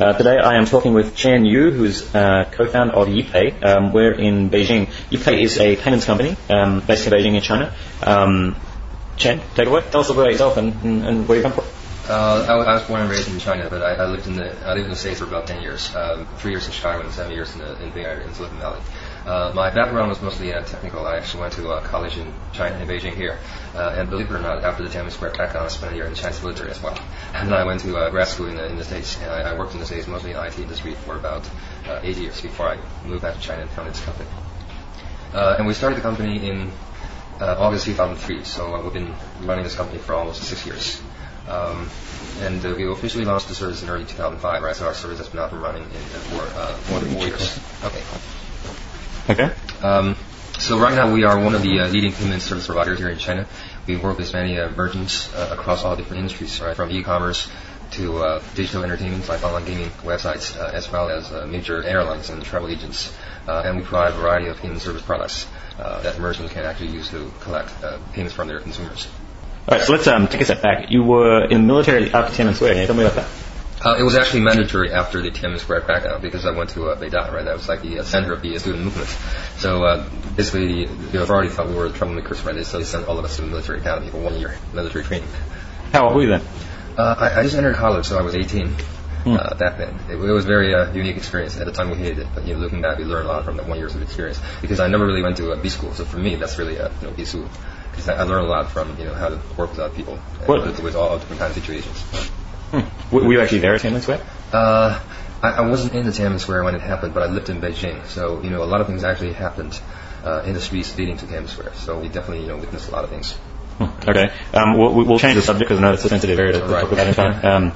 Today I am talking with Chen Yu, who's co-founder of YiPay. We're in Beijing. YiPay is a payments company based in Beijing in China. Chen, take it away. Tell us about yourself and where you come from. I was born and raised in China, but I lived in the States for about 10 years. 3 years in Chicago and 7 years in the Bay Area, in Silicon Valley. My background was mostly technical. I actually went to college in China, in Beijing here. And believe it or not, after the Tiananmen Square crackdown, I spent a year in the Chinese military as well. And then I went to grad school in the States. And I worked in the States, mostly in the IT industry, for about 8 years before I moved back to China and founded this company. And we started the company in August 2003. So we've been running this company for almost 6 years. And we officially launched the service in early 2005, right? So our service has been up and running for more than 4 years. Okay. So right now we are one of the leading payment service providers here in China. We work with many merchants across all different industries, right? From e-commerce to digital entertainment like online gaming websites, as well as major airlines and travel agents. And we provide a variety of payment service products that merchants can actually use to collect payments from their consumers. All right, so let's take a step back. You were in the military after Tiananmen Square. Can you tell me about that? It was actually mandatory after the Tiananmen Square crackdown because I went to Beida, right? That was like the center of the student movement. So basically, the authority thought we were troublemakers, right? So they sent all of us to the military academy for 1 year military training. How old were you then? I just entered college, so I was 18 back then. It was a very unique experience. At the time, we hated it, but looking back, we learned a lot from that 1 year of experience. Because I never really went to B school, so for me, that's really B school. Because I learned a lot from how to work with other people and with all different kinds of situations. Were you actually there at Tiananmen Square? I wasn't in the Tiananmen Square when it happened, but I lived in Beijing. So, a lot of things actually happened in the streets leading to Tiananmen Square. So we definitely, witnessed a lot of things. Okay. We'll change the subject because I know it's a sensitive area to talk about in time.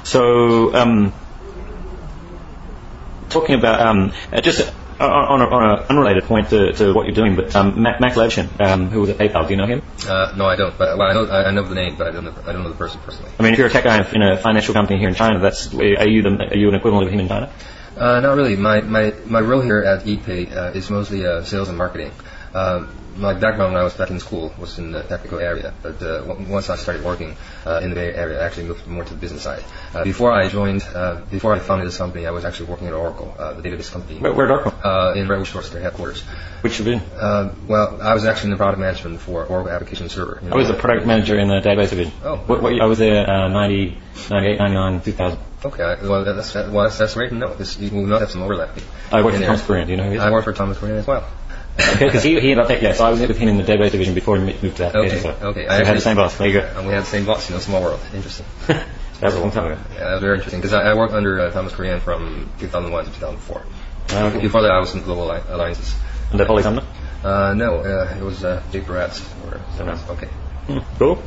Talking about just on an unrelated point to what you're doing, but Max Levchin, who was at PayPal, do you know him? No, I don't. But I know the name, but I don't know the person personally. I mean, if you're a tech guy in a financial company here in China, are you an equivalent of him in China? Not really. My role here at YiPay is mostly sales and marketing. My background when I was back in school was in the technical area, but once I started working in the Bay Area, I actually moved more to the business side. Before I founded this company, I was actually working at Oracle, the database company. Where at Oracle? In Redwood Shores, their headquarters. Which division? Well, I was actually in the product management for Oracle Application Server. I was a product manager in the database division. Oh. I was there 90, 98, 99, 2000. Okay, well that's great to know. You will not have some overlap. I worked for Thomas Kurian. Do you know who he is? I worked for Thomas Kurian as well. Okay, because he ended up taking, so I was with him in the database division before he moved to that. Okay. So we had the same boss. There you go. And we had the same boss. Small world. Interesting. That was a long time ago. Yeah, that was very interesting because I worked under Thomas Kurian from 2001 to 2004. Okay. Before that, I was in Global Alliances. And that Polly Sumner? No, it was Jake Baratz or someone else. Okay. Cool.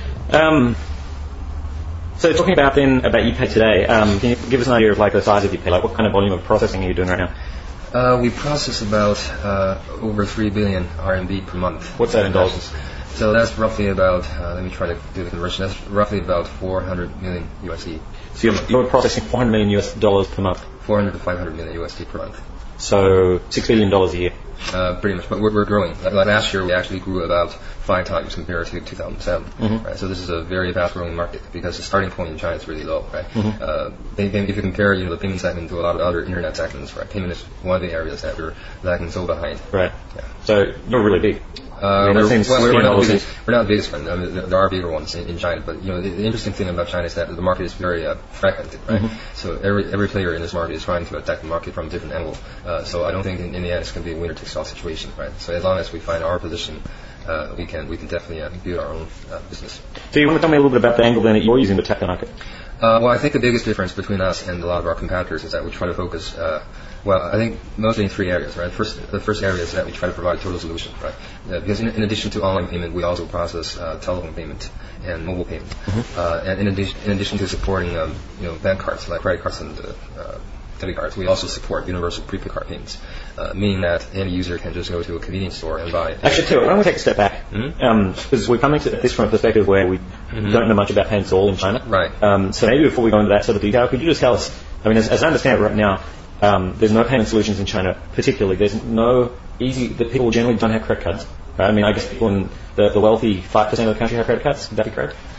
So talking about YiPay today, can you give us an idea of the size of YiPay? What kind of volume of processing are you doing right now? We process about over 3 billion RMB per month. What's that in dollars? So that's roughly about, let me try to do the conversion, that's roughly about 400 million USD. So you're processing $400 million US per month? 400 to 500 million USD per month. So $6 billion a year? Pretty much, but we're growing. Like last year, we actually grew about 5 times compared to 2007. Right? So this is a very fast-growing market because the starting point in China is really low. Right? If you compare, the payment segment to a lot of other internet segments, right? Payment is one of the areas that we're lagging so behind. Right. Yeah. So you're really big. We're not the biggest one. There are bigger ones in China, but the interesting thing about China is that the market is very fragmented, right? So every player in this market is trying to attack the market from a different angle. So I don't think in the end it's going to be a winner-takes-all situation, right? So as long as we find our position, we can definitely build our own business. So you want to tell me a little bit about the angle then that you're using to attack the market? Well, I think the biggest difference between us and a lot of our competitors is that we try to focus. I think mostly in 3 areas, right? The first area is that we try to provide a total solution, right? Because in addition to online payment, we also process telephone payment and mobile payment. And in addition to supporting, bank cards like credit cards and debit cards, we also support universal prepaid card payments, meaning that any user can just go to a convenience store and buy. Actually, too, why don't we take a step back? Because we're coming to this from a perspective where we don't know much about payments at all in China. Right. So maybe before we go into that sort of detail, could you just tell us? I mean, as I understand it right now. There's no payment solutions in China, particularly. There's no easy. The people generally don't have credit cards. Right? I mean, I guess people in the wealthy 5% of the country have credit cards. Would that be correct?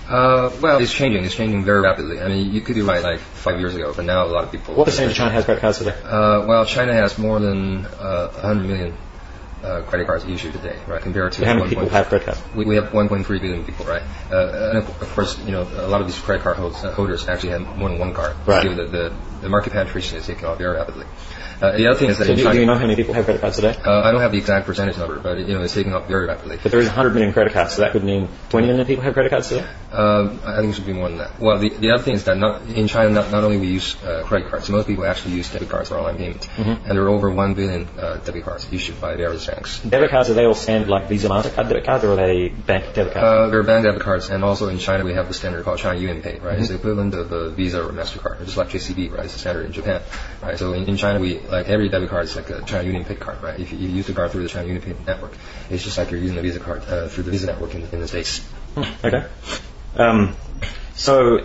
Well, it's changing. It's changing very rapidly. I mean, you could be right like 5 years ago, but now a lot of people. What percentage of China has credit cards today? Well, China has more than 100 million credit cards issued today, right? Compared to how many people have credit cards? We have 1.3 billion people, right? And of course, a lot of these credit card holders actually have more than one card. Right. Given that the market penetration is taking off very rapidly. The other thing is that So in do China, you know how many people have credit cards today? I don't have the exact percentage number, but it's taking off very rapidly. But there is 100 million credit cards, so that could mean 20 million people have credit cards today? I think it should be more than that. Well, the other thing is that in China, not only we use credit cards, most people actually use debit cards for online payments. Mm-hmm. And there are over 1 billion debit cards issued by various banks. Debit cards, are they all standard like Visa, MasterCard debit cards, or are they bank debit cards? They're bank debit cards, and also in China we have the standard called China UnionPay, right? Mm-hmm. It's the equivalent of a Visa or MasterCard, just like JCB, right? It's the standard in Japan, right? So in China, we like every debit card is like a China UnionPay card, right? If you use the card through the China UnionPay network, it's just like you're using a Visa card through the Visa network in the States. Okay. So,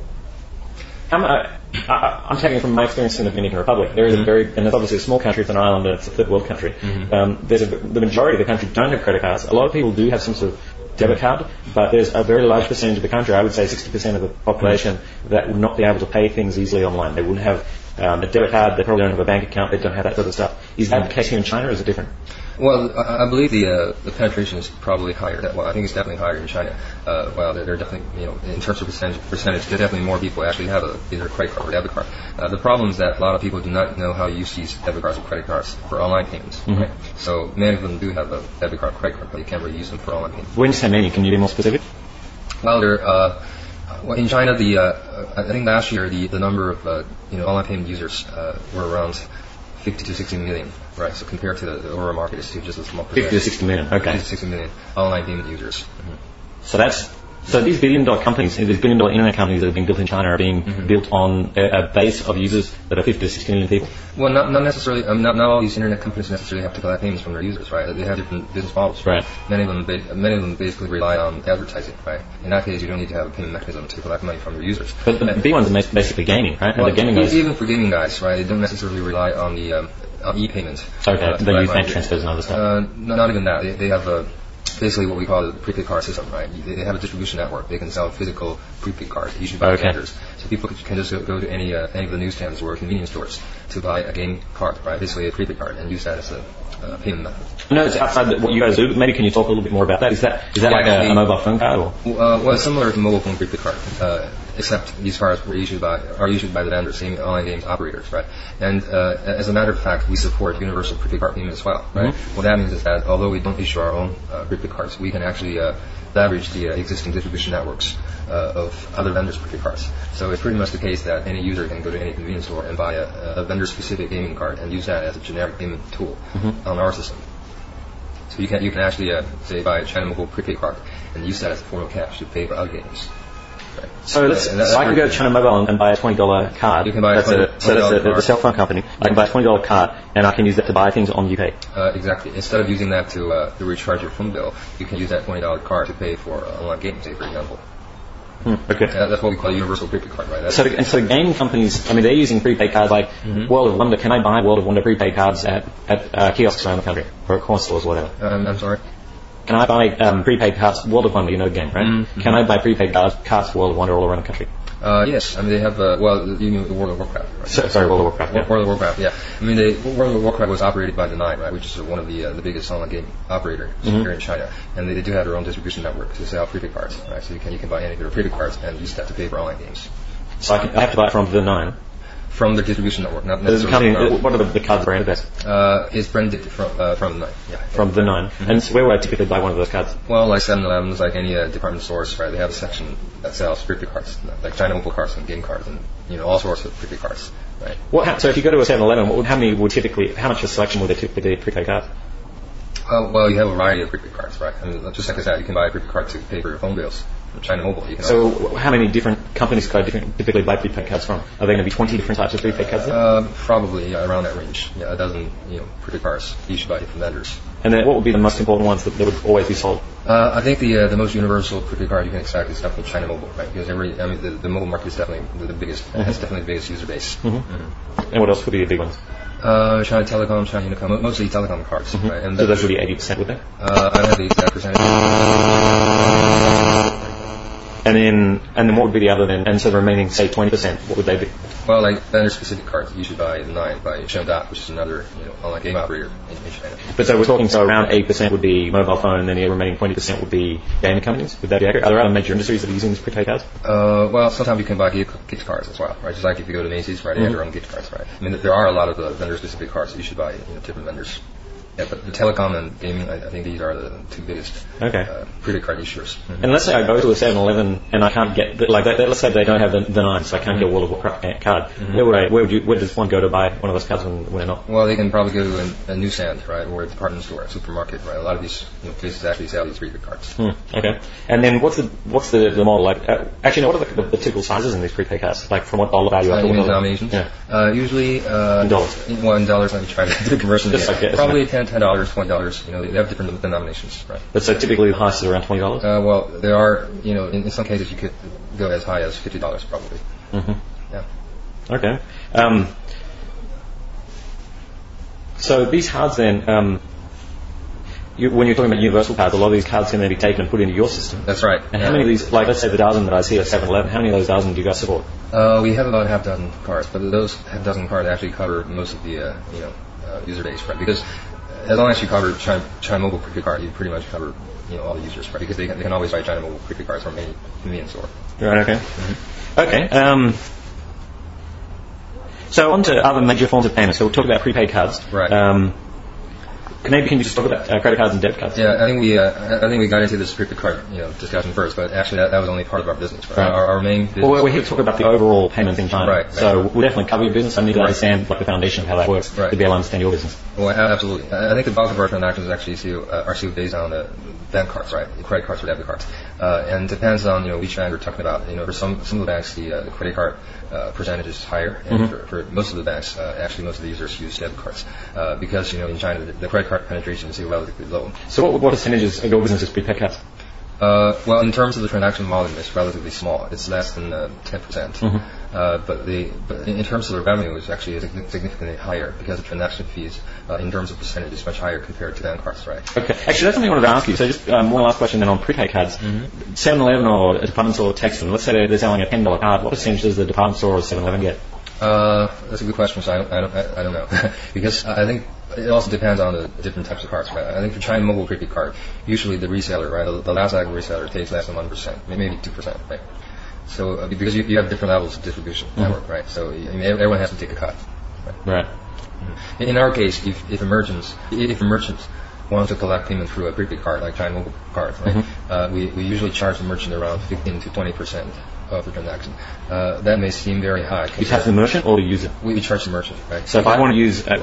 I'm taking it from my experience in the Dominican Republic. There is a and it's obviously a small country, it's an island, and it's a third world country. Mm-hmm. The majority of the country don't have credit cards. A lot of people do have some sort of debit card, but there's a very large percentage of the country, I would say 60% of the population, that would not be able to pay things easily online. They wouldn't have a debit card, they probably don't have a bank account, they don't have that sort of stuff. Is that the case here in China, or is it different? Well, I believe the penetration is probably higher. Well, I think it's definitely higher in China. Well, they're definitely, in terms of percentage, there are definitely more people actually have either a credit card or debit card. The problem is that a lot of people do not know how to use these debit cards or credit cards for online payments. Mm-hmm. Right? So many of them do have a debit card, credit card, but you can't really use them for online payments. When you say many, can you be more specific? Well, in China, I think last year the number of online payment users were around 50 to 60 million, right? So compared to the overall market, it's just a small percentage. 50 to 60 million, okay. 50 to 60 million online payment users. Mm-hmm. So these billion-dollar companies, these billion-dollar internet companies that are being built in China are being built on a base of users that are 50 to 60 million people? Well, not necessarily. Not all these internet companies necessarily have to collect payments from their users, right? They have different business models. Right. Many of them basically rely on advertising, right? In that case, you don't need to have a payment mechanism to collect money from your users. But the big ones are basically gaming, right? Well, even for gaming guys, right? They don't necessarily rely on the e-payment. Okay, they use bank transfers and other stuff. Not even that. They have basically what we call the prepaid card system, right? They have a distribution network. They can sell physical prepaid cards issued by vendors. So people can just go to any of the newsstands or convenience stores to buy a game card, right? Basically a prepaid card, and use that as a payment method. No, it's outside what you guys do. Maybe can you talk a little bit more about that? Is that like a mobile phone card? Or? Well, it's similar to mobile phone prepaid card, except these cards are issued by the vendors, same online games operators, right? And as a matter of fact, we support universal prepaid card payment as well, right? Mm-hmm. What that means is that although we don't issue our own prepaid cards, we can actually leverage the existing distribution networks of other vendors' prepaid cards. So it's pretty much the case that any user can go to any convenience store and buy a vendor-specific gaming card and use that as a generic payment tool on our system. So you can actually say buy a China Mobile prepaid card and use that as a form of cash to pay for other games. Right. So I can go to China Mobile and buy a $20 card. You can buy that's the cell phone company. I can buy a $20 card, and I can use that to buy things on UPay. Exactly. Instead of using that to recharge your phone bill, you can use that $20 card to pay for online games, say, for example. Okay. That's what we call a universal prepaid card, right? So game companies, I mean, they're using prepaid cards like World of Wonder. Can I buy World of Wonder prepaid cards at kiosks around the country, or at corner stores, whatever? I'm sorry? Can I buy prepaid cards, World of Wonder, you know the game, right? Mm-hmm. Can I buy prepaid cards for World of Wonder all around the country? Yes. I mean, they have, you mean the World of Warcraft, right? Sorry, World of Warcraft, yeah. World of Warcraft, yeah. I mean, World of Warcraft was operated by Deny, right, which is one of the biggest online game operators here in China. And they do have their own distribution network to sell prepaid cards, right? So you can buy any of their prepaid cards and use that to pay for online games. So I have to buy it from the Nine? From the distribution network, not necessarily. What are the cards branded as? It's branded from the Nine. Yeah. From the Nine. Mm-hmm. And so where would I typically buy one of those cards? Well, like 7-Elevens, like any department stores, right? They have a section that sells prepaid cards, like China Mobile cards and game cards, and all sorts of prepaid cards, right? So if you go to a 7-Eleven, how much a selection would they typically be prepaid cards? Well, you have a variety of prepaid cards, right? I mean, just like I said, you can buy a prepaid card to pay for your phone bills. China Mobile. So how many different companies could I typically buy prepaid cards from? Are there going to be 20 different types of prepaid cards there? Probably around that range. Yeah, a dozen prepaid cards issued by different vendors. And then what would be the most important ones that would always be sold? I think the most universal prepaid card you can expect is definitely China Mobile, right? Because the mobile market is definitely the biggest. Has definitely the biggest user base. Mm-hmm. And what else would be the big ones? China Telecom, China Unicom, mostly telecom cards, right? And so those would be 80%, would they? I don't have the exact percentage. And then what would be the other then? And so the remaining, say, 20%, what would they be? Well, like vendor-specific cards, you should buy 9 by Shengda, which is another online game operator in China. But so we're talking, so around 8% would be mobile phone, and then the remaining 20% would be gaming companies. Would that be accurate? Are there other major industries that are using these prepaid cards? Well, sometimes you can buy gift cards as well, right? Just like if you go to Macy's, right, they have their own gift cards, right? I mean, there are a lot of vendor-specific cards that you should buy, different vendors. Yeah, but the telecom and gaming, I think these are the two biggest credit card issuers. Mm-hmm. And let's say I go to a 7-Eleven and I can't get, let's say they don't have the 9, so I can't get a World of Warcraft card. Mm-hmm. Where does one go to buy one of those cards when they're not? Well, they can probably go to a newsstand, right, or a department store, a supermarket, right? A lot of these places actually sell these prepaid cards. Okay. And then what's the model like? Actually, no, what are the typical sizes in these prepaid cards? Like from what dollar value? You mean denominations? Yeah. Usually in dollars. $1. Let me try to do the conversion. Probably $10, $20. They have different denominations, right? But so typically the highest is around $20. Well, there are, in some cases you could go as high as $50 probably. Mm-hmm. Yeah. Okay. So these cards then, when you're talking about universal cards, a lot of these cards can then be taken and put into your system. That's right. And how many of these, like let's say the dozen that I see at 7-Eleven, how many of those dozen do you guys support? We have about half dozen cards, but those half dozen cards actually cover most of the user base, right? Because as long as you cover China Mobile prepaid card, you pretty much cover all the users, right? Because they can always buy China Mobile prepaid cards from any convenience store. Right. Okay. Mm-hmm. Okay. So on to other major forms of payment. So we'll talk about prepaid cards. Right. Maybe can you just talk about credit cards and debit cards? Yeah, I think we got into this prepaid card discussion first, but actually that was only part of our business. Right? Our main business. Well, we're here to talk about the overall payments in China. Right. So we'll definitely cover your business. I need to understand the foundation of how that works to be able to understand your business. Well, absolutely. I think the bulk of our transactions actually are still based on the bank cards, right? The credit cards or debit cards, and it depends on which bank we're talking about. For some of the banks, the credit card percentage is higher, and for most of the banks, actually most of the users use debit cards because in China the credit card penetration is still relatively low. So what percentages of your business is prepaid cards? Well, in terms of the transaction volume, it's relatively small. It's less than 10%. Mm-hmm. But in terms of the revenue, it's actually significantly higher because the transaction fees, in terms of percentage, is much higher compared to bank cards, right? Okay. Actually, that's something I wanted to ask you. So just one last question then on prepaid cards. 7-Eleven or a department store takes them. Let's say they're selling a $10 card. What percentage does the department store or 7-Eleven get? That's a good question. So I don't know because I think it also depends on the different types of cards, right? I think for China Mobile prepaid card, usually the reseller, right, the last cycle reseller takes less than 1%, maybe 2%, right? So because you have different levels of distribution network, right? So everyone has to take a cut. Right. In our case, if a merchant wants to collect payment through a prepaid card like China Mobile card, right? We usually charge the merchant around 15 to 20% of the transaction. That may seem very high. You charge the merchant or the user? We charge the merchant, right? So if I want to use a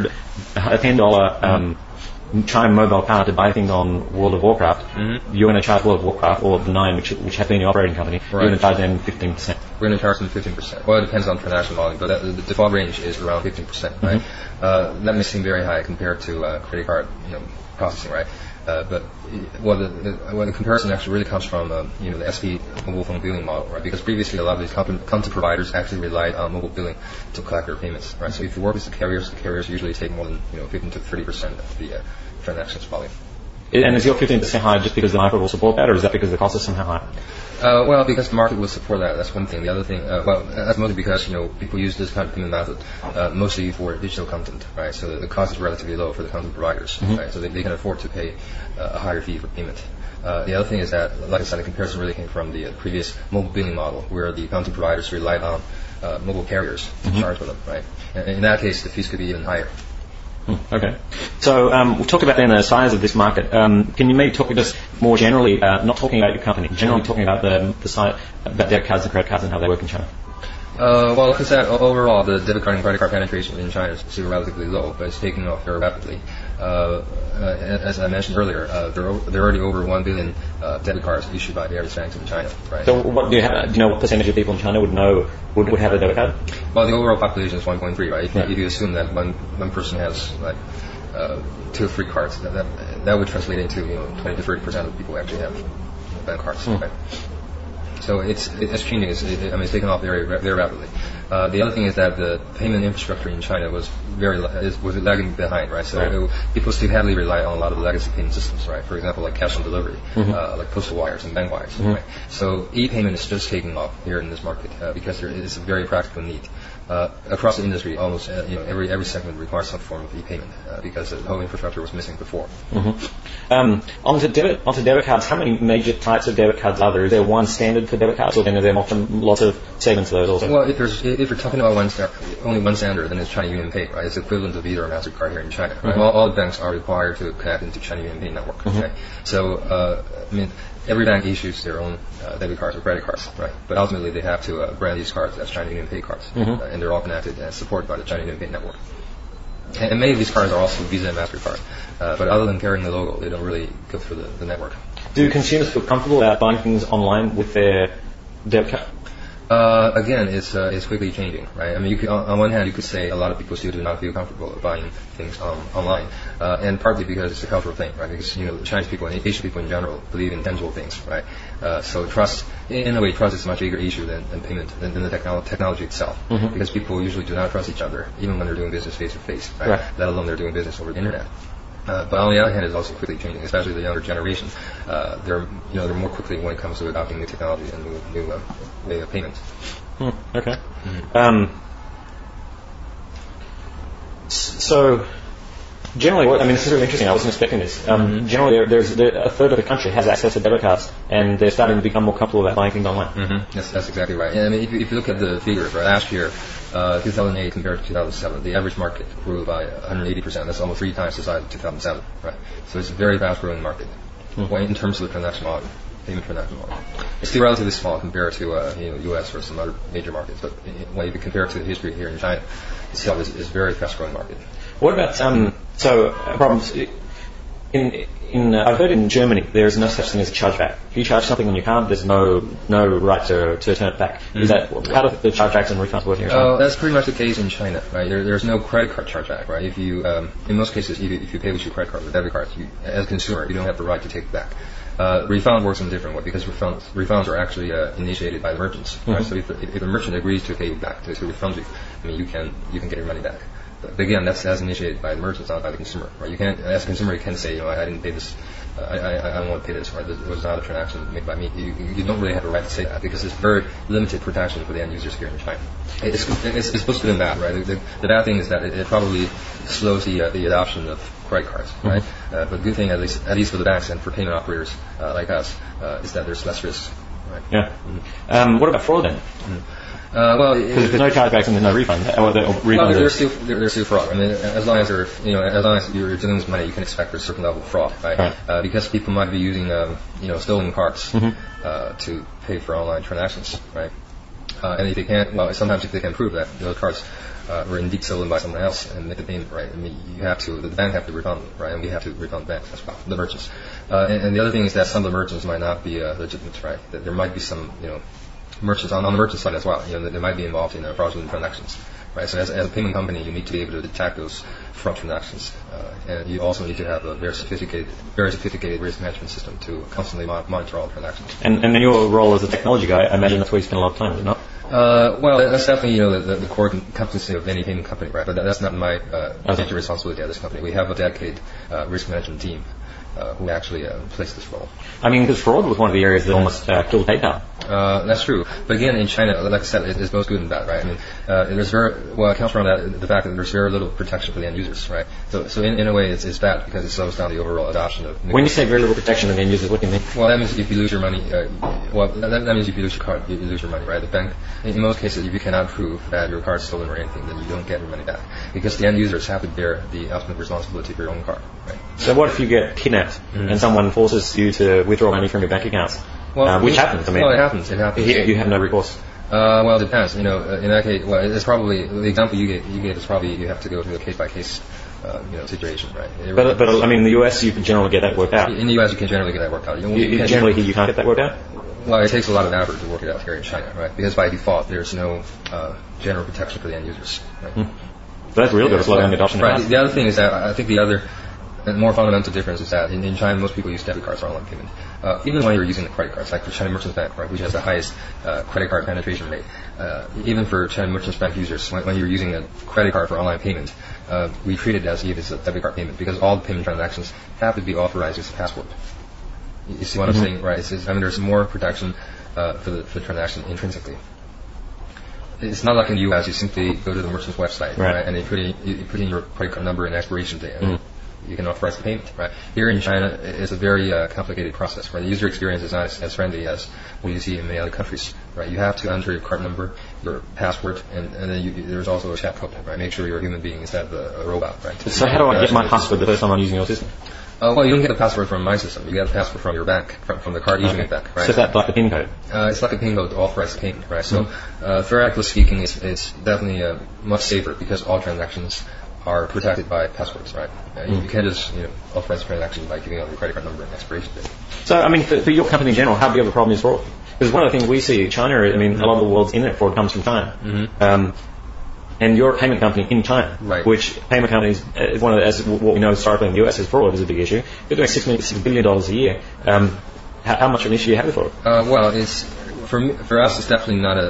$10 China Mobile card to buy things on World of Warcraft, you're going to charge World of Warcraft or the 9, which have been your operating company, you're going to charge them 15%. We're going to charge them 15%. Well, it depends on transaction volume, but the default range is around 15%, right? That may seem very high compared to credit card processing, right? But the comparison actually really comes from the SP mobile phone billing model, right? Because previously a lot of these content providers actually relied on mobile billing to collect their payments, right? So if you work with the carriers usually take more than 15 to 30% of the transactions volume. And is your 15% high just because the market will support that, or is that because the cost is somehow high? Well, because the market will support that. That's one thing. The other thing, that's mostly because people use this kind of payment method mostly for digital content, right? So the cost is relatively low for the content providers, right? So they can afford to pay a higher fee for payment. The other thing is that, like I said, the comparison really came from the previous mobile billing model, where the content providers relied on mobile carriers to charge for them, right? And in that case, the fees could be even higher. Okay. So we'll talk about then the size of this market. Can you maybe talk just more generally, not talking about your company, generally talking about the size, about debit cards and credit cards and how they work in China? Well, like I said, overall, the debit card and credit card penetration in China is still relatively low, but it's taking off very rapidly. As I mentioned earlier, there are already over 1 billion debit cards issued by various banks in China, right? So what do you know what percentage of people in China would have a debit card? Well, the overall population is 1.3, right? If you assume that one person has like 2 or 3 cards, that would translate into 20 to 30% of people actually have bank cards, right? So it's changing. It's taking off very, very rapidly. The other thing is that the payment infrastructure in China was was lagging behind, right? So people still heavily rely on a lot of legacy payment systems, right? For example, like cash on delivery, like postal wires and bank wires, right? So e-payment is just taking off here in this market because there is a very practical need. Across the industry, almost every segment requires some form of e-payment because the whole infrastructure was missing before. Onto debit cards, how many major types of debit cards are there? Is there one standard for debit cards, or then are there lots of segments of those also? Well, if you're talking about only one standard, then it's China UnionPay, right? It's equivalent to Visa or MasterCard here in China. Right? All the banks are required to connect into China UnionPay network. Okay? So, every bank issues their own debit cards or credit cards, right? But ultimately, they have to brand these cards as China UnionPay cards, and they're all connected and supported by the China UnionPay network. And many of these cards are also Visa and MasterCard, but other than carrying the logo, they don't really go through the network. Do consumers feel comfortable about buying things online with their debit card? Again, it's quickly changing, right? I mean, on one hand, you could say a lot of people still do not feel comfortable buying things online, and partly because it's a cultural thing, right? Because Chinese people and Asian people in general believe in tangible things, right? So trust, in a way, trust is a much bigger issue than payment, than the technology itself, because people usually do not trust each other, even when they're doing business face to face, right? Let alone they're doing business over the internet. But on the other hand, it's also quickly changing, especially the younger generation. They're more quickly when it comes to adopting new technology and new way of payment. Okay. So generally, this is really interesting. I wasn't expecting this. Generally, there's a third of the country has access to debit cards, and they're starting to become more comfortable about buying things online. That's exactly right. And if you look at the figures, right, last year, 2008 compared to 2007, the average market grew by 180%. That's almost 3 times the size of 2007, right? So it's a very fast-growing market in terms of the transaction volume, payment transaction volume. It's still relatively small compared to U.S. or some other major markets, but when you compare it to the history here in China, itself is a very fast-growing market. What about problems? I've heard in Germany there is no such thing as a chargeback. If you charge something on your card, there's no right to turn it back. Is that how do the chargebacks and refunds work here? That's pretty much the case in China, right? There's no credit card chargeback, right? If you, in most cases, if you pay with your credit card or debit card, as a consumer, you don't have the right to take it back. Refund works in a different way because refunds are actually initiated by the merchants, right? So if a merchant agrees to pay you back, to refund you, you can get your money back. But again, that's initiated by the merchants, not by the consumer, right? You can't, as a consumer, you can't say, I didn't pay this, I don't want to pay this, right? This was not a transaction made by me. You don't really have a right to say that because it's very limited protection for the end users here in China. It's supposed to be bad, right? The bad thing is that it probably slows the adoption of credit cards, right? But the good thing, at least for the banks and for payment operators like us, is that there's less risk, right? Yeah. What about fraud then? Well, because there's no chargebacks and there's no refund. There's still fraud. As long as you're dealing with money, you can expect a certain level of fraud, right? Because people might be using stolen cards to pay for online transactions, right? And if they can't, sometimes if they can prove that those cards were indeed stolen by someone else and make the payment, right? The bank have to refund them, right? And we have to refund the banks as well, the merchants. And the other thing is that some of the merchants might not be legitimate, right? That there might be some, merchants on the merchant side as well. They might be involved in fraudulent transactions, right? So as a payment company, you need to be able to detect those fraud transactions, and you also need to have a very sophisticated risk management system to constantly monitor all transactions. And in your role as a technology guy, I imagine that's where you spend a lot of time, is it not? Well, that's definitely the core competency of any payment company, right? But that's not my major responsibility at this company. We have a dedicated risk management team who actually plays this role. Because fraud was one of the areas that almost killed PayPal. That's true. But again, in China, like I said, it's both good and bad, right? It comes from the fact that there's very little protection for the end users, right? So in a way, it's bad because it slows down the overall adoption of. When you say very little protection of the end users, what do you mean? Well, that means if you lose your money, that means if you lose your card, you lose your money, right? The bank, in most cases, if you cannot prove that your card is stolen or anything, then you don't get your money back because the end users have to bear the ultimate responsibility for your own card, right? So what if you get kidnapped and someone forces you to withdraw money from your bank accounts? Which happens. Well, it happens. You have no recourse. Well, it depends. In that case, it's probably the example you gave is probably you have to go through a case by case, situation, right? But in the US, you can generally get that worked out. In the US, you can generally get that worked out. You can't get that worked out. Well, it takes a lot of effort to work it out here in China, right? Because by default, there's no general protection for the end users, right? So that's really going to slow down the adoption. Right. The other thing is that I think the other And more fundamental difference is that in China, most people use debit cards for online payment. Even when you're using the credit cards, like for China Merchants Bank, right, which has the highest credit card penetration rate, even for China Merchants Bank users, when you're using a credit card for online payment, we treat it as if it's a debit card payment because all the payment transactions have to be authorized with a password. You see what I'm saying, right? There's more protection for the transaction intrinsically. It's not like in the U.S. You simply go to the merchant's website, right, and you put in your credit card number and expiration date, and you can authorize the payment, right? Here in China, it's a very complicated process, right? The user experience is not as friendly as what you see in many other countries, right? You have to enter your card number, your password, and then there's also a chat code, right? Make sure you're a human being instead of a robot, right? So how do I get my password the first time I'm using your system? Well, you don't get a password from my system. You get a password from your bank, from the card issuing bank, right? So that's like a PIN code? It's like a PIN code to authorize the payment, right? So, theoretically speaking, it's definitely much safer because all transactions are protected by passwords, right? You can't just authorize a transaction by giving out your credit card number and expiration date. So, I mean, for your company in general, how big of a problem is fraud? Because one of the things we see in China, I mean, a lot of the world's internet fraud comes from China. And you're a payment company in China, right, which payment companies, as what we know historically in the US is fraud is a big issue. You're doing $6 billion a year. How much of an issue do you have with fraud? Well, it's for us, it's definitely not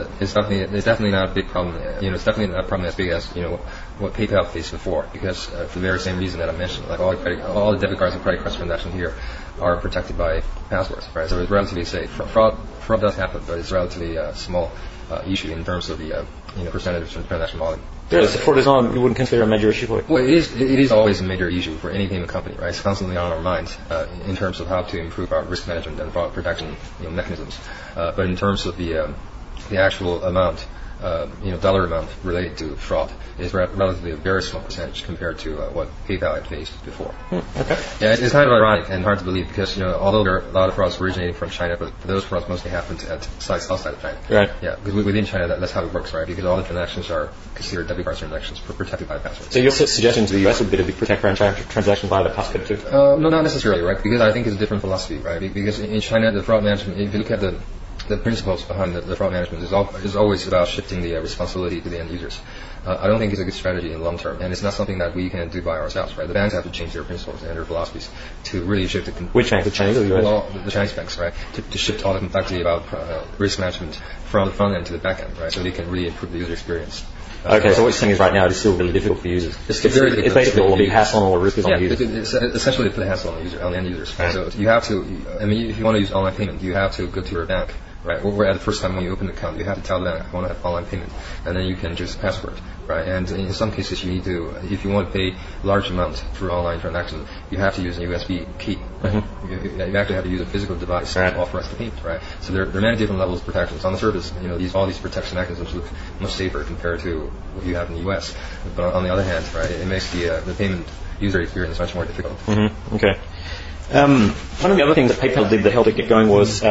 a big problem. It's definitely not a problem as big as what PayPal faced before, because for the very same reason that I mentioned, like all the debit cards and credit cards transactions here are protected by passwords, right? So it's relatively safe. Fraud does happen, but it's relatively small issue in terms of the percentage of transaction volume. Yeah, so fraud is not, you wouldn't consider a major issue for you? Well, it is always a major issue for any payment company, right? It's constantly on our minds in terms of how to improve our risk management and fraud protection mechanisms. But in terms of the actual amount, dollar amount related to fraud is relatively a very small percentage compared to what PayPal had faced before. Okay. Yeah, it's kind of ironic and hard to believe because although there are a lot of frauds originating from China, but those frauds mostly happen at sites outside of China. Right. Yeah, because within China that's how it works, right? Because all the transactions are considered debit card transactions protected by passwords. So your suggestion to the US would be to protect transactions via the passcode too? No, not necessarily, right? Because I think it's a different philosophy, right? Because in China, the fraud management, if you look at the principles behind the fraud management is always about shifting the responsibility to the end users. I don't think it's a good strategy in the long term, and it's not something that we can do by ourselves, right? The banks have to change their principles and their philosophies to really shift the... Which banks? The Chinese or the US? Well, the Chinese banks, right? To shift all the complexity about risk management from the front end to the back end, right? So they can really improve the user experience. Okay, so what you're saying is right now it is still really difficult for users. It's basically all the hassle and all the risk is on the user. It's essentially put the hassle on the end users. Right? So you have to, if you want to use online payment, you have to go to your bank, right? Or at the first time when you open an account, you have to tell the bank, I want to have online payment, and then you can choose a password, right? And in some cases, you need to, if you want to pay large amounts through online transaction, you have to use a USB key. Right? You actually have to use a physical device to authorize the payment, right? So there are many different levels of protections. On the surface, all these protection mechanisms look much safer compared to what you have in the U.S. But on the other hand, right, it makes the payment user experience much more difficult. Okay. One of the other things that PayPal did that helped it get going was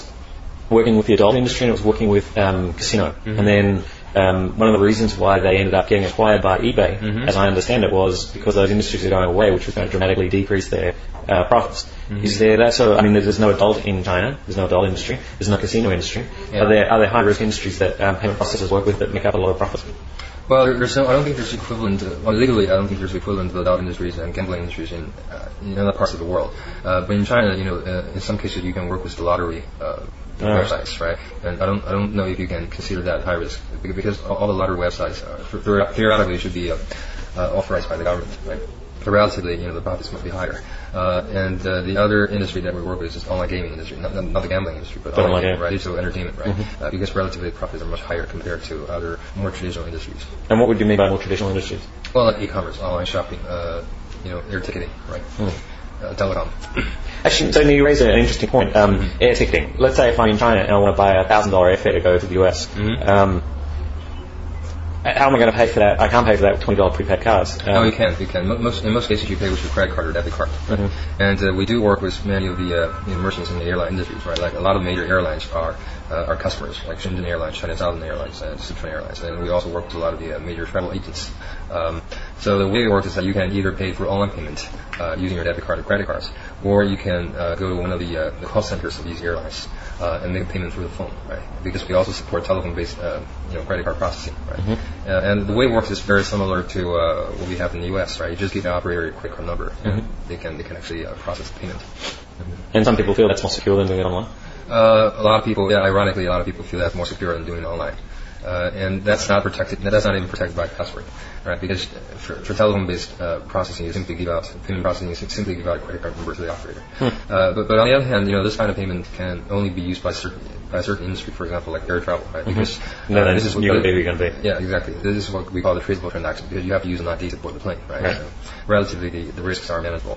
working with the adult industry, and it was working with casino. And then one of the reasons why they ended up getting acquired by eBay, as I understand it, was because those industries are going away, which was going to dramatically decrease their profits. Is there that sort of, I mean, there's no adult in China, there's no adult industry, there's no casino industry. Yeah. Are there high-risk industries that payment processors work with that make up a lot of profits? Well, I don't think there's equivalent. Legally, I don't think there's equivalent to adult industries and gambling industries in other parts of the world. But in China, in some cases, you can work with the lottery websites, right? And I don't know if you can consider that high risk because all the lottery websites theoretically should be authorized by the government, right? But relatively, the profits must be higher. And the other industry that we work with is online gaming industry, not the gambling industry, but online gaming, right? Digital entertainment, right? Because relatively profits are much higher compared to other more traditional industries. And what would you mean by more traditional industries? Well, like e-commerce, online shopping, air ticketing, right? Telecom. Actually, so you raise an interesting point. Air ticketing. Let's say if I'm in China and I want to buy a $1,000 airfare to go to the US. How am I going to pay for that? I can't pay for that with $20 prepaid cards. No, you can. In most cases, you pay with your credit card or debit card. Right? And we do work with many of the merchants in the airline industries, right? Like a lot of major airlines are our customers, like Shenzhen Airlines, China Southern Airlines, and Sichuan Airlines. And we also work with a lot of the major travel agents. So the way it works is that you can either pay through online payment using your debit card or credit cards, or you can go to one of the call centers of these airlines and make a payment through the phone, right? Because we also support telephone-based credit card processing, right? And the way it works is very similar to what we have in the U.S., right? You just give the operator your credit card number, and they can actually process the payment. And some people feel that's more secure than doing it online? A lot of people, ironically, a lot of people feel that's more secure than doing it online. And that's not protected. That's not even protected by password, right? Because for telephone-based processing, you simply give out payment processing. You simply give out a credit card number to the operator. But on the other hand, this kind of payment can only be used by certain industry, for example, like air travel, right? Because this is what you're going to be. Yeah, exactly. This is what we call the traceable transaction, because you have to use an ID to board the plane, right? So relatively, the risks are manageable.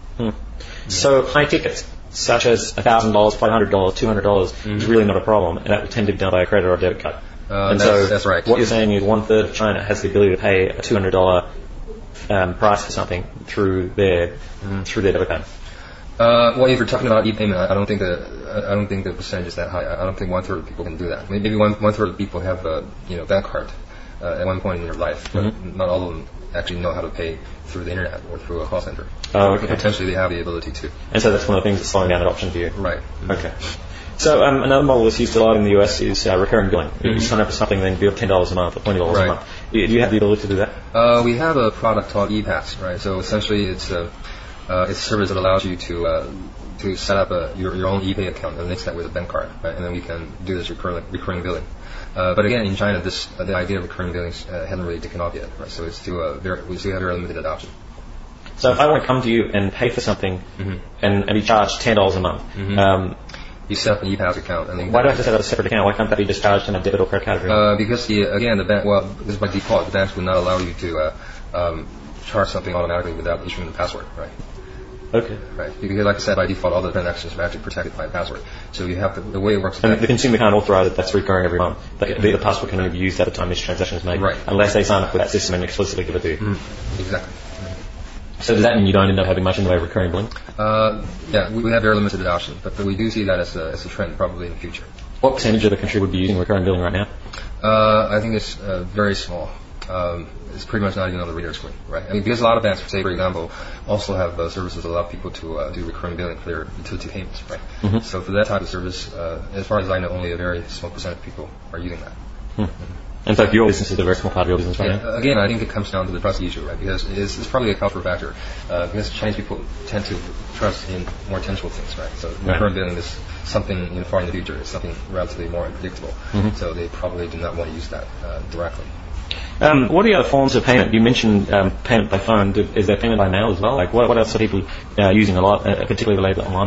So high tickets, such as $1,000, $500, $200, is really not a problem, and that will tend to be done by a credit or a debit card. That's right. What you're saying is 1/3 of China has the ability to pay a $200 price for something through their debit card. Well, if you're talking about e-payment, I don't think the percentage is that high. I don't think 1/3 of people can do that. Maybe 1/3 of people have that card at one point in their life, but not all of them actually know how to pay through the internet or through a call center. Oh, okay. But potentially they have the ability to. And so that's one of the things that's slowing down adoption for you. Right. Okay. So another model that's used a lot in the US is recurring billing. You sign up for something, then you bill $10 a month or $20 a month. Do you have the ability to do that? We have a product called ePass, right? So essentially, it's a service that allows you to set up your own ePay account and mix that with a bank card, right? And then we can do this recurring billing. But again, in China, the idea of recurring billing hasn't really taken off yet, right? So it's still we still have very limited adoption. So if I want to come to you and pay for something and be charged $10 a month, you set up an ePass account. And then why do I have to set up a separate account? Why can't that be just charged in a debit or credit card? Because because by default, the banks would not allow you to charge something automatically without issuing the password, right? Okay. Right. Because, like I said, by default, all the transactions are actually protected by a password. So you have the way it works. And the consumer can't authorize that that's recurring every month. The password can only be used at the time this transaction is made, right? Unless they sign up with that system and explicitly give it to you. Exactly. So does that mean you don't end up having much in the way of recurring billing? Yeah, we have very limited adoption, but we do see that as a trend probably in the future. What percentage of the country would be using recurring billing right now? I think it's very small. It's pretty much not even on the radar screen, right? I mean, because a lot of banks, say for example, also have services that allow people to do recurring billing for their utility payments, right? So for that type of service, as far as I know, only a very small percent of people are using that. And so if your business is a very small part of your business right now? Again, I think it comes down to the trust issue, right? Because it's probably a cultural factor. Because Chinese people tend to trust in more tangible things, right? So recurring billing is something far in the future. It's something relatively more unpredictable. So they probably do not want to use that directly. What are the other forms of payment? You mentioned payment by phone. Is there payment by mail as well? Like what else are people using a lot, particularly related to online?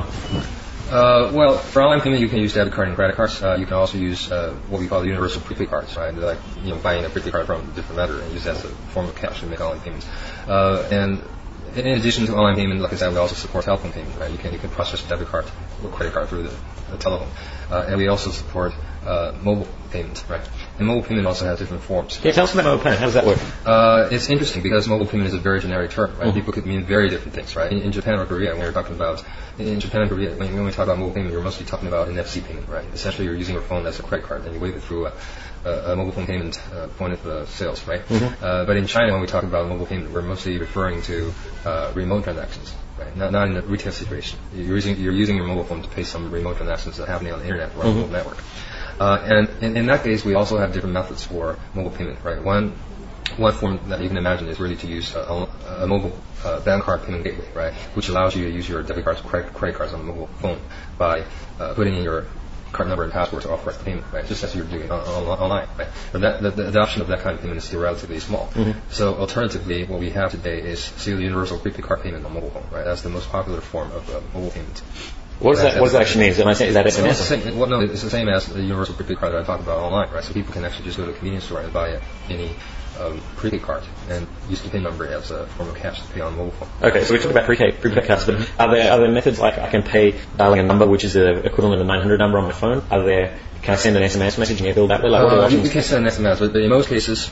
Well, for online payment, you can use debit card and credit cards. You can also use what we call the universal prepaid cards, right? Like buying a prepaid card from a different vendor and use that as a form of cash to make online payments. And in addition to online payment, like I said, we also support telephone payment, right? You can process a debit card or credit card through the telephone, and we also support mobile payment, right? And mobile payment also has different forms. Yeah, tell us about mobile payment. How does that work? It's interesting because mobile payment is a very generic term, right? People could mean very different things, right? In Japan or Korea, when we're talking about in Japan and Korea, when we talk about mobile payment, you're mostly talking about an NFC payment, right? Essentially, you're using your phone as a credit card and you wave it through a mobile phone payment point of sales, right? But in China, when we talk about mobile payment, we're mostly referring to remote transactions, right? Not in a retail situation. You're using your mobile phone to pay some remote transactions that are happening on the internet or on the mobile network. And in that case, we also have different methods for mobile payment, right? One form that you can imagine is really to use a mobile bank card payment gateway, right? Which allows you to use your debit cards, credit cards on the mobile phone by putting in your card number and password to authorize the payment, right? Just as you're doing online, right? But the adoption of that kind of payment is still relatively small. So alternatively, what we have today is still universal prepaid card payment on mobile phone, right? That's the most popular form of mobile payment. What does that actually mean? Is that SMS? Well, no, it's the same as the universal prepaid card that I talked about online, right? So people can actually just go to a convenience store and buy any prepaid card and use the PIN number as a form of cash to pay on a mobile phone. Okay, so we talked about prepaid cards, but are there methods like I can pay dialing a number which is the equivalent of a 900 number on my phone? Can I send an SMS message and get billed that way? You can send an SMS, but in most cases,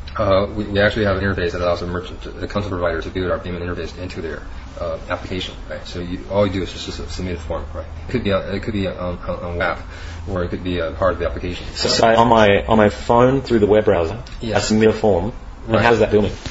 we actually have an interface that allows the content provider to build our payment interface into their application, right? So all you do is just submit a form, right? It could be on web, or it could be a part of the application. So on my phone through the web browser, I submit a form, and how does that bill me?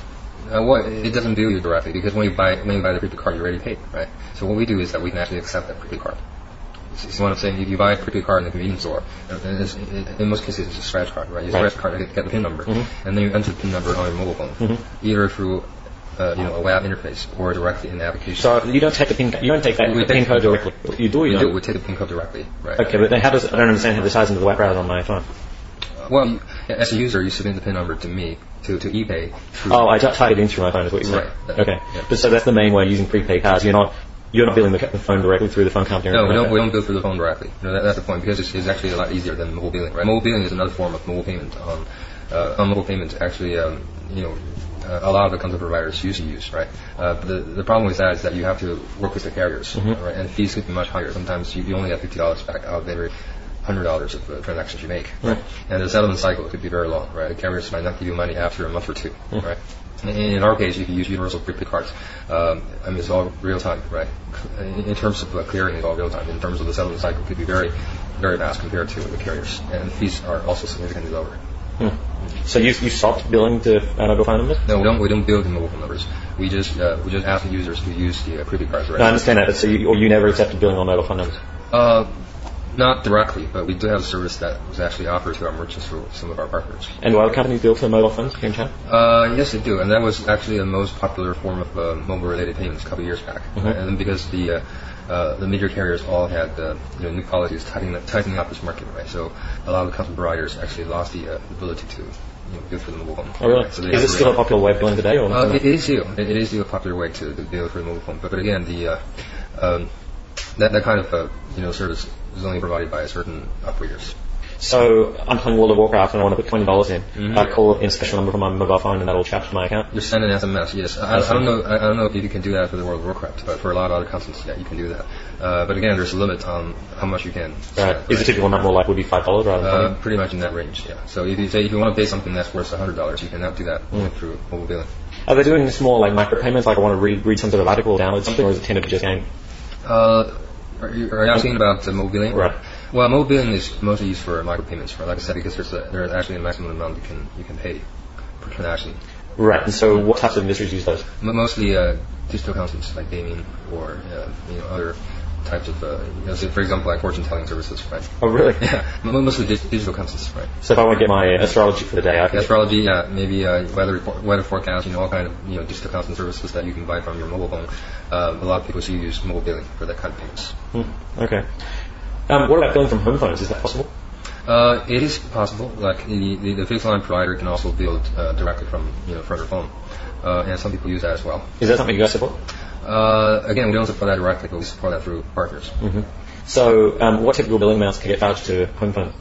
Well, it doesn't bill you directly because when you buy the prepaid card, you're already paid, right? So what we do is that we can actually accept that prepaid card. So what I'm saying, if you buy a prepaid card in the convenience store, in most cases it's a scratch card, right? You scratch the card, get the PIN number, and then you enter the PIN number on your mobile phone, either through a web interface or directly in the application. So you don't take the PIN. You don't take that PIN code directly. You do. You do. We take the PIN code directly, right? Okay, but then I don't understand how this ties into the web browser on my phone. Well, as a user, you submit the PIN number to me, to ePay. I tie it in through my phone, is what you're saying. Right. Okay. Yeah. But so that's the main way using prepaid cards. You're not billing the phone directly through the phone company. No, we don't bill through the phone directly. That's the point, because it's actually a lot easier than mobile billing, right? Mobile billing is another form of mobile payment. On mobile payment, actually, a lot of the content providers used to use, right? The problem with that is that you have to work with the carriers, right? And fees could be much higher. Sometimes you only get $50 back out of every $100 of transactions you make, right? And the settlement cycle could be very long, right? The carriers might not give you money after a month or two, right? In our case, if you use universal prepaid cards, it's all real time, right? In terms of clearing, it's all real time. In terms of the settlement cycle, it could be very, very fast compared to the carriers, and the fees are also significantly lower. So you stopped billing to mobile phone numbers? No, we don't bill the mobile phone numbers. We just ask the users to use the prepaid cards. Right? No, I understand that. So you never accepted billing on mobile phone numbers? Not directly, but we do have a service that was actually offered to our merchants through some of our partners. And do other companies bill to mobile phones here in China? Yes, they do, and that was actually the most popular form of mobile-related payments a couple of years back. And then because the major carriers all had new policies tightening up this market, right? So a lot of the content providers actually lost the ability to bill for the mobile phone. Oh, really? Right? So is it still a popular way of billing today? Or it is still a popular way to bill for the mobile phone. But again, that kind of service is only provided by certain operators. So I'm playing World of Warcraft and I want to put $20 in. I call in a special number from my mobile phone and that'll charge to my account. You send an SMS, yes. I don't know if you can do that for the World of Warcraft, but for a lot of other contents, yeah, you can do that. But again, there's a limit on how much you can. Right. Is the typical number like would be $5 rather than pretty much in that range, yeah. So if you want to pay something that's worth $100, you cannot do that through mobile billing. Are they doing this more like micropayments? Like I want to read some sort of article, download something, or is it tended to just game? Are you asking about mobile billing? Right. Well, mobile billing is mostly used for micropayments, right? Like I said, because there's actually a maximum amount you can pay per transaction. Right. And so, what types of industries use those? Mostly digital contents like gaming or other types of say for example like fortune telling services, right? Oh, really? Yeah, mostly digital contents, right? So if I want to get my astrology for the day, I can astrology, yeah, maybe weather forecast, all kind of digital content services that you can buy from your mobile phone. A lot of people still use mobile billing for that kind of payments. Okay. What about billing from home phones? Is that possible? It is possible. Like the fixed line provider can also bill directly from their phone, and some people use that as well. Is that something you guys support? Again, we don't support that directly, but we support that through partners. So, what typical billing amounts can get charged to home phones?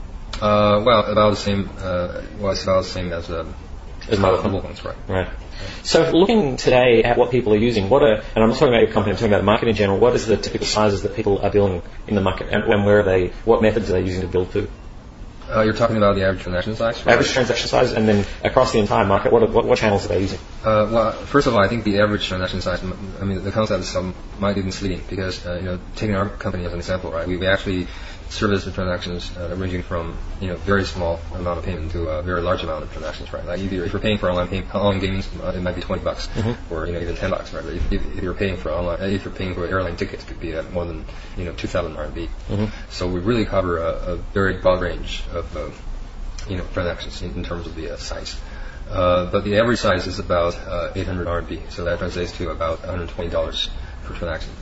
About the same. It's about the same as mobile phones, right? Right. So, looking today at what people are using, and I'm not talking about your company, I'm talking about the market in general. What is the typical sizes that people are billing in the market, and where are they? What methods are they using to bill to? You're talking about the average transaction size? Right? Average transaction size, and then across the entire market, what channels are they using? First of all, I think the average transaction size, the concept itself might be misleading because, taking our company as an example, right, we actually service the transactions ranging from, very small amount of payment to a very large amount of transactions, right? Like if you're paying for online gaming, it might be $20, or even $10, right? But if you're paying for airline tickets, it could be more than 2,000 RMB. So we really cover a very broad range of transactions in terms of the size. But the average size is about 800 RMB, so that translates to about $120 per transaction.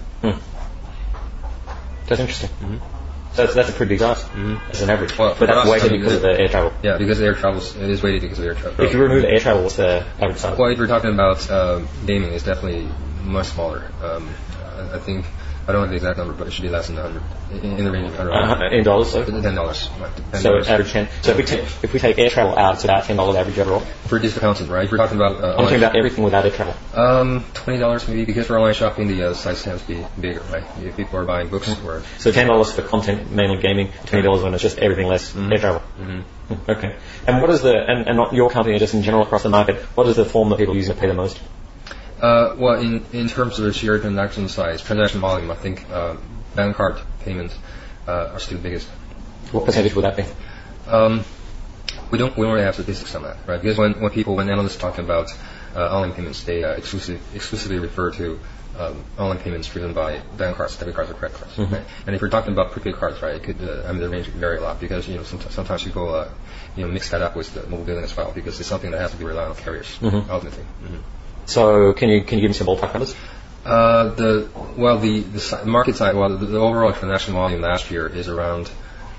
That's interesting. So that's a pretty big size as an average. Well, but that's weighted because of the air travel. Yeah, because air travel is weighted because of air travel. If you remove the air travel, what's the average size? Well, if you're talking about gaming, it's definitely much smaller. I think I don't have the exact number, but it should be less than 100, in the range of 100. In dollars, so? $10. So average 10. So if we take air travel out, it's about $10 average overall. For digital content, right? If we're talking about I'm talking about everything without air travel. $20 maybe, because for online shopping the size tends to be bigger, right? If people are buying books or so $10 for content, mainly gaming. $20 when it's just everything less air travel. Okay. And what is and not your company, just in general across the market? What is the form that people use to pay the most? Well, in terms of the sheer transaction volume, I think bank card payments are still the biggest. What percentage would that be? We don't really have statistics on that, right? Because when analysts talk about online payments, they exclusively refer to online payments driven by bank cards, debit cards, or credit cards. Right? And if you're talking about prepaid cards, right, it could, the range could vary a lot because sometimes people mix that up with the mobile billing as well because it's something that has to be reliant on carriers ultimately. So can you give me some ballpark numbers? The market side, the overall transaction volume last year is around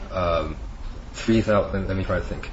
3,000. Let me try to think.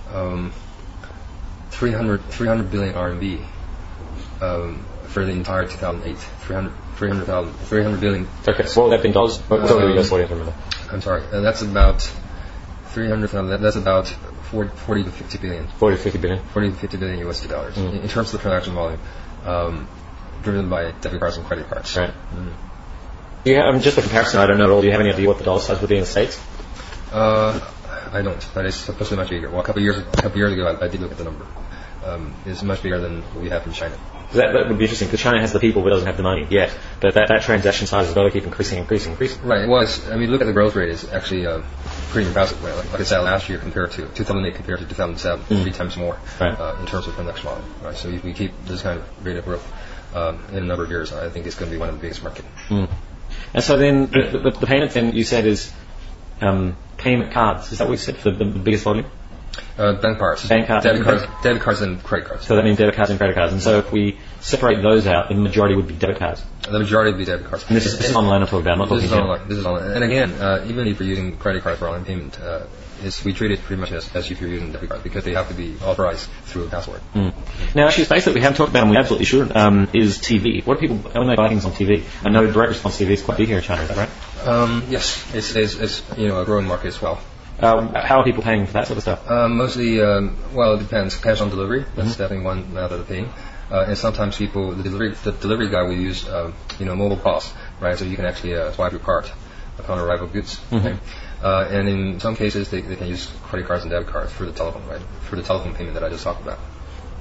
300 billion RMB for the entire 2008. 300 billion. Okay, so what would that be in dollars? I'm sorry, that's about 300,000. That's about 40 to 50 billion. 40 to 50 billion. 40 to 50 billion USD dollars in terms of the transaction volume. Driven by debit cards and credit cards. Right. Just for comparison, I don't know at all. Do you have any idea what the dollar size would be in the States? I don't, but it's supposed to be much bigger. Well, a couple of years ago, I did look at the number. It's much bigger than what we have in China. That would be interesting because China has the people but doesn't have the money yet. But that transaction size has got to keep increasing. Right. Well, look at the growth rate. It's actually pretty impressive. Right? Like I said, last year compared to 2008 compared to 2007, 3 times more in terms of transaction volume. Right. So if we keep this kind of rate of growth in a number of years, I think it's going to be one of the biggest markets. And so then the payment then you said is payment cards. Is that what you said for the biggest volume? Bank cards, debit cards, and credit cards. So that means debit cards and credit cards. And so if we separate those out, the majority would be debit cards. The majority would be debit cards. And this is online I'm talking about. I'm not this is online. And again, even if you're using credit card for online payment, we treat it pretty much as if you're using a debit card because they have to be authorized through a password. Now, actually, a space that we haven't talked about and we absolutely should is TV. What do people when they buy things on TV? I know direct response TV is quite big here in China. Is that right? Yes, it's a growing market as well. How are people paying for that sort of stuff? Mostly, it depends. Cash on delivery. That's definitely one method of paying. And sometimes the delivery guy will use, mobile POS, right? So you can actually swipe your card upon arrival of goods. Okay? And in some cases, they can use credit cards and debit cards for the telephone, right? For the telephone payment that I just talked about.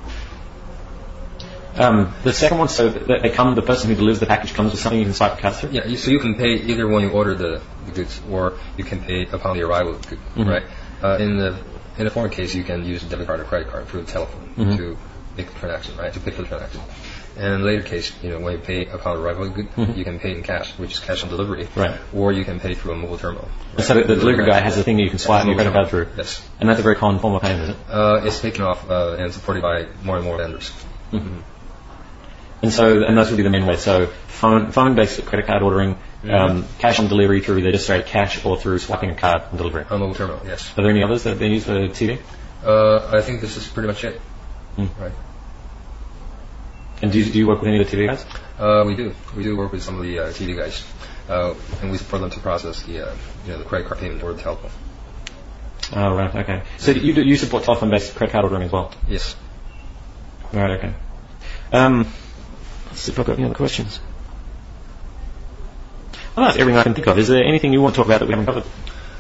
The second one, so that the person who delivers the package comes with something you can swipe the card through? Yeah, so you can pay either when you order the goods or you can pay upon the arrival of the goods, right? In the former case, you can use a debit card or credit card through the telephone to make the transaction, right? To pay for the transaction. And in the later case, when you pay upon arrival of the good, you can pay in cash, which is cash on delivery, right? Or you can pay through a mobile terminal. Right? So the delivery guy has the thing that you can swipe your credit card through? Yes. And that's a very common form of payment, is it? It's taken off and supported by more and more vendors. And those would be the main ways. So phone-based credit card ordering, cash on delivery through either just straight cash or through swiping a card on delivery. On mobile terminal, yes. Are there any others that have been used for TV? I think this is pretty much it. Right. And do you work with any of the TV guys? We do. We do work with some of the TV guys, and we support them to process the credit card payment or the telephone. Oh, right. Okay. So you support telephone-based credit card ordering as well? Yes. Right. Okay. Let's see if I've got any other questions. Well, that's everything I can think of. Is there anything you want to talk about that we haven't covered?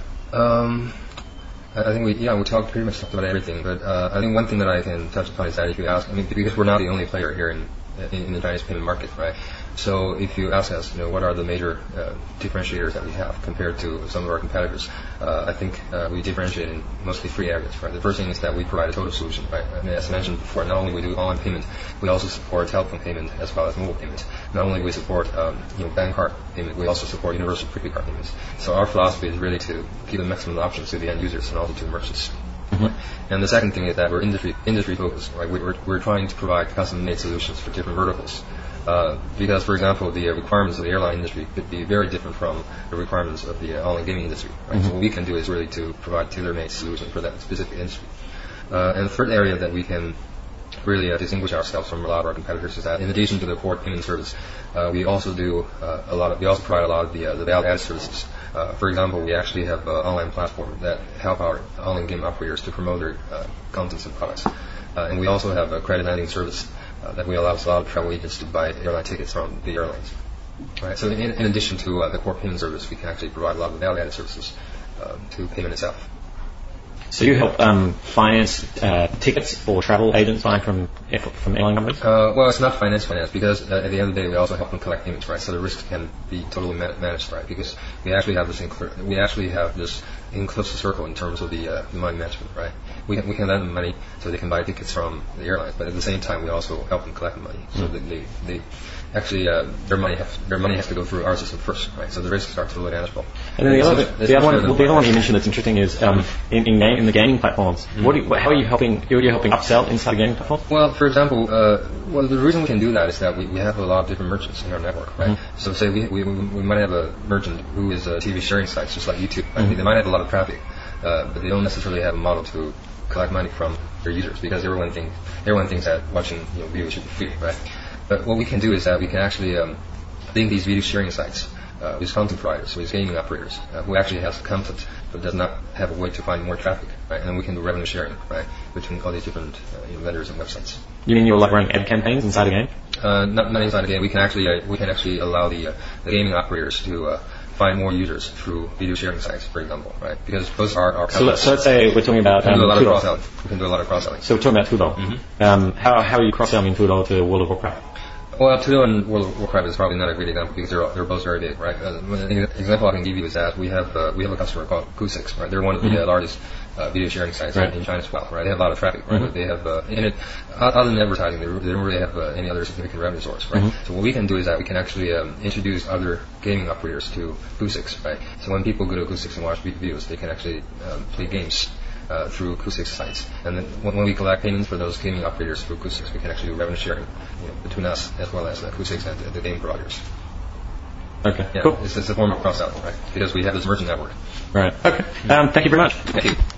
I think we talked about everything, but I think one thing that I can touch upon is that if you ask, because we're not the only player here in the Chinese payment market, right? So if you ask us, what are the major differentiators that we have compared to some of our competitors, I think we differentiate in mostly 3 areas, right? The first thing is that we provide a total solution, right? As I mentioned before, not only we do online payment, we also support telephone payment as well as mobile payment. Not only we support bank card payment, we also support universal prepaid card payments. So our philosophy is really to give the maximum options to the end users and also to merchants. And the second thing is that we're industry focused, right? We're trying to provide custom-made solutions for different verticals. Because, for example, the requirements of the airline industry could be very different from the requirements of the online gaming industry. Right? So what we can do is really to provide tailor-made solution for that specific industry. And the third area that we can really distinguish ourselves from a lot of our competitors is that in addition to the core payment service, we also provide a lot of the value-added services. For example, we actually have an online platform that help our online game operators to promote their contents and products. And we also have a credit lending service that we allow a lot of travel agents to buy airline tickets from the airlines. Right. So in addition to the core payment service, we can actually provide a lot of value-added services to payment itself. So you help finance tickets for travel agents buying from airline companies? Well, it's not finance because at the end of the day, we also help them collect payments, right? So the risk can be totally managed, right? Because we actually have this enclosed circle in terms of the money management, right? we can lend them money so they can buy tickets from the airlines, but at the same time we also help them collect the money. So that they actually their money has to go through our system first, right? So the risks are totally manageable. And then the other one you mentioned that's interesting is in the gaming platforms. How are you helping? You're helping upsell inside the gaming platform? Well, for example, the reason we can do that is that we have a lot of different merchants in our network, right? So say we might have a merchant who is a TV sharing sites, just like YouTube. Right? They might have a lot of traffic, but they don't necessarily have a model to collect money from their users, because everyone thinks that watching video should be free, right? But what we can do is that we can actually link these video sharing sites with content providers, with gaming operators who actually has content but does not have a way to find more traffic, right? And then we can do revenue sharing, right, between all these different vendors and websites. You mean you're like running ad campaigns inside a game? Not inside a game. We can actually allow the gaming operators to find more users through video sharing sites, for example, right? Because those are our customers. So let's say we're talking about we can do a lot of cross-selling. So we're talking about Tudo. How are you cross-selling Tudo to World of Warcraft? Well, Tudo and World of Warcraft is probably not a great example because they're both very big, right? An example I can give you is that we have a customer called Q6, right? They're one of the largest video sharing sites in China as well, right? They have a lot of traffic, right? They have in it, other than advertising, they don't really have any other significant revenue source, right? So what we can do is that we can actually introduce other gaming operators to Q6, right? So when people go to Q6 and watch videos, they can actually play games through Q6 sites. And then when we collect payments for those gaming operators through Q6, we can actually do revenue sharing between us as well as Q6 and the game providers. Okay, yeah, cool. It's a form of cross-selling, right? Because we have this merchant network. Right. Okay. Thank you very much. Thank you.